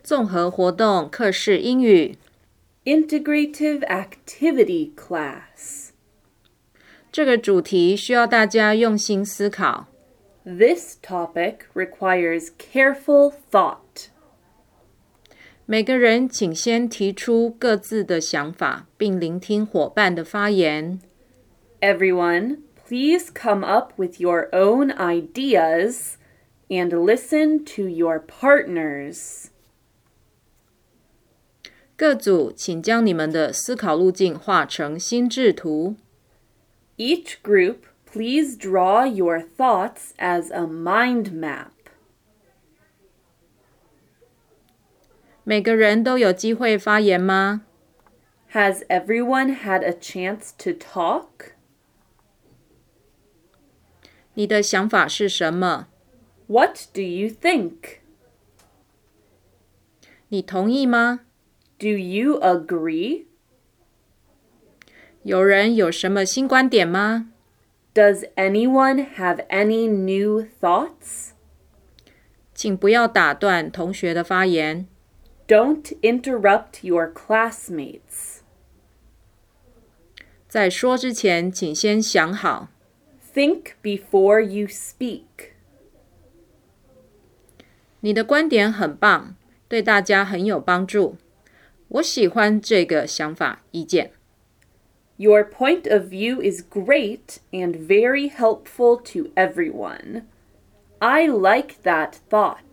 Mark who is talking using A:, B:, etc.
A: 综合活动课室英语
B: Integrative Activity Class.
A: 这个主题需要大家用心思考。
B: This topic requires careful thought.
A: 每个人请先提出各自的想法，并聆听伙伴的发言。
B: Everyone, please come up with your own ideas and listen to your partners.
A: 各组请将你们的思考路径画成心智图。
B: Each group, please draw your thoughts as a mind map.
A: 每个人都有机会发言吗？
B: Has everyone had a chance to talk?
A: 你的想法是什么？
B: What do you think?
A: 你同意吗？
B: Do you agree?
A: 有人有什么新观点吗？
B: Does anyone have any new thoughts?
A: 请不要打断同学的发言。
B: Don't interrupt your classmates.
A: 在说之前，请先想好。
B: Think before you speak.
A: 你的观点很棒，对大家很有帮助。我喜欢这个想法、意见。
B: Your point of view is great and very helpful to everyone. I like that thought.